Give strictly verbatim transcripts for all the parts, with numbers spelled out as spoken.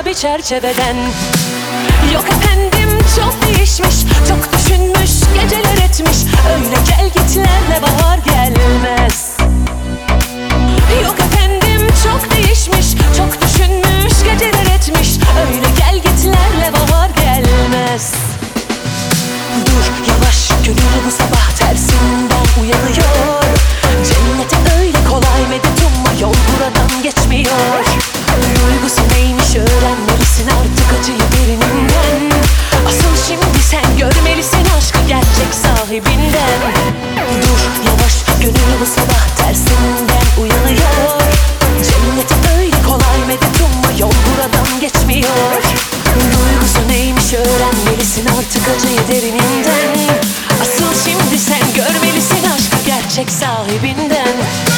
bir çerçeveden. Yok efendim çok değişmiş, çok düşünmüş, geceler etmiş. Öyle gel gitlerle bahar gelmez. Yok efendim çok değişmiş, çok düşünmüş, geceler etmiş. Öyle gel gitlerle bahar gelmez. Dur yavaş, gönül bu sabah tersinden uyanıyor. Cennete öyle kolay medet umma, yol buradan geçmiyor. Duygusu neymiş öğrenmelisin artık acıyı derininden. Asıl şimdi sen görmelisin aşkı gerçek sahibinden. Dur yavaş, gönül bu sabah tersinden uyanıyor. Cennete öyle kolay medet umma, yol buradan geçmiyor. Duygusu neymiş öğrenmelisin artık acıyı derininden. Asıl şimdi sen görmelisin aşkı gerçek sahibinden.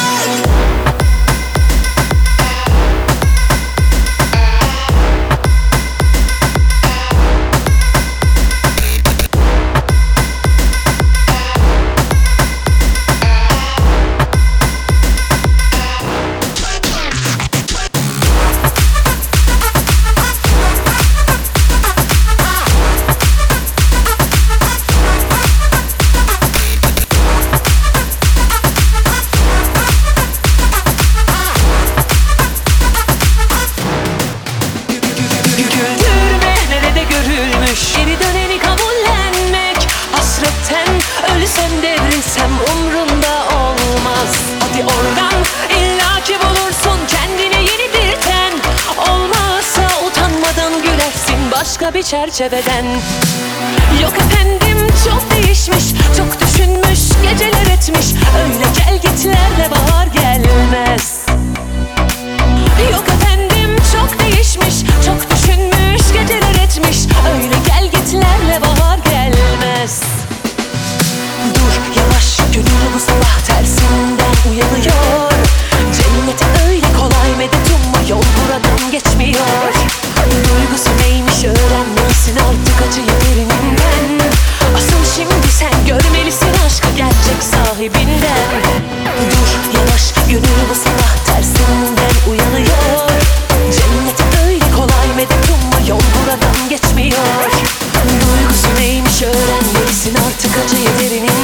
Geri döneni kabullenmek, hasretten ölsem devrilsem umrumda olmaz. Hadi oradan illaki bulursun kendine yeni bir ten. Olmazsa utanmadan gülersin başka bir çerçeveden. Yok efendim çok değişmiş, çok düşünmüş, geceler etmiş. Öyle gel gitlerle bahar gelmez. Yok efendim çok değişmiş, çok düşünmüş, geceler etmiş. Öyle gel gitlerle bahar gelmez. Dur yavaş, gönül bu sabah tersinden uyanıyor. Cennete öyle kolay medet umma, yol buradan geçmiyor. Duygusu neymiş öğrenmelisin artık acıyı derininden. Asıl şimdi sen görmelisin aşkı gerçek sahibinden. Dur yavaş, gönül bu sabah tersinden uyanıyor. Cennete öyle kolay medet umma, yol buradan geçmiyor. Duygusu neymiş öğrenmelisin artık acıyı derininden.